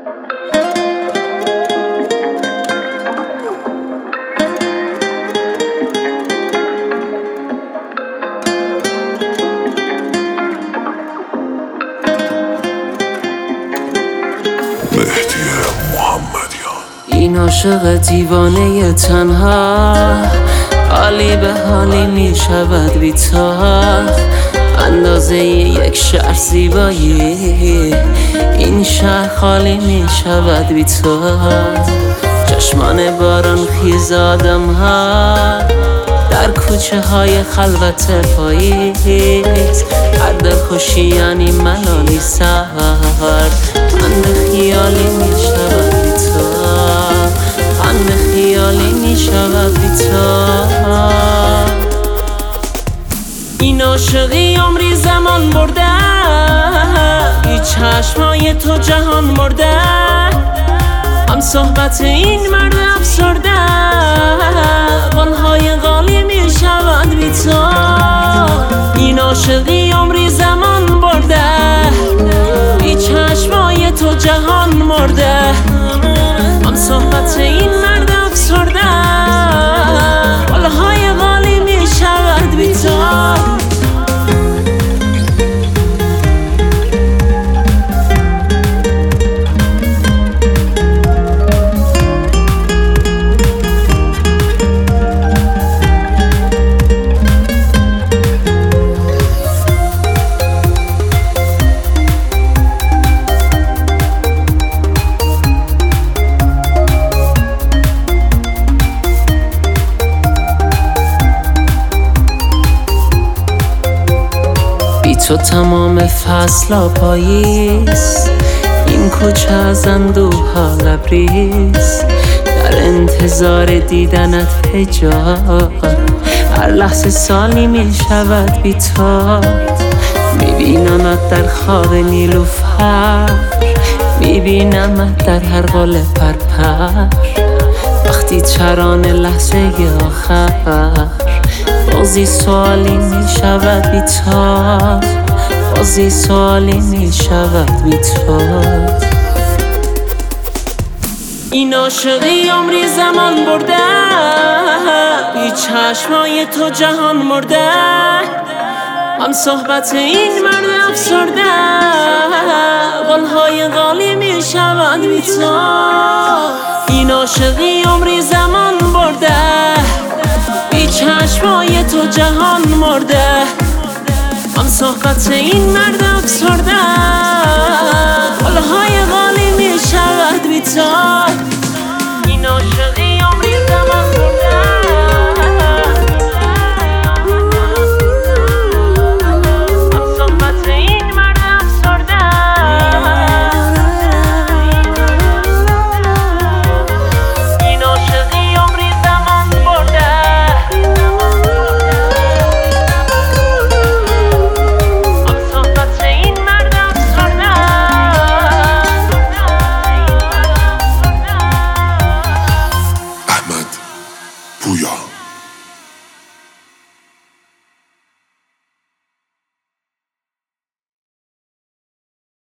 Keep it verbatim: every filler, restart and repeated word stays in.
این عاشق دیوانه تنها حالی به حالی می شود بی تو، اندازه یک شهر زیبایی این شهر خالی می شود بی تو. چشمان باران خیز آدم ها در کوچه های خلوت پاییز، هر دلخوشی یعنی ملالی سهر، پند خیالی می شود بی تو، پند خیالی می شود بی تو. این عاشقی عمری زمان برده، بی چشمای تو جهان مرده، هم صحبت این مرد افسرده قلهای غالی می شود بی تو. این عاشقی عمری زمان برده، بی چشمای تو جهان مرده، هم صحبت این مرد افسرده قلهای غالی می شود بی تو. تو تمام فصل پاییز، این کوچه از اندوه ها لبریز، در انتظار دیدنت هجار، هر لحظه سالی می شود بی تو. میبینمت در خواب نیلوفر، میبینمت در هر قله پرپر، وقتی ترانه لحظه آخر، بازی سوالی می شود بی تو، بازی سوالی می شود بی تو. این عاشقی عمری زمان برده، بی چشمای تو جهان مرده، هم صحبت این مرد افسرده قلهای غالی می شود بی تو. این عاشقی عمری زمان برده، بی چشمای تو جهان مرده، هم صحبت این مرد افسرده قلهای غالی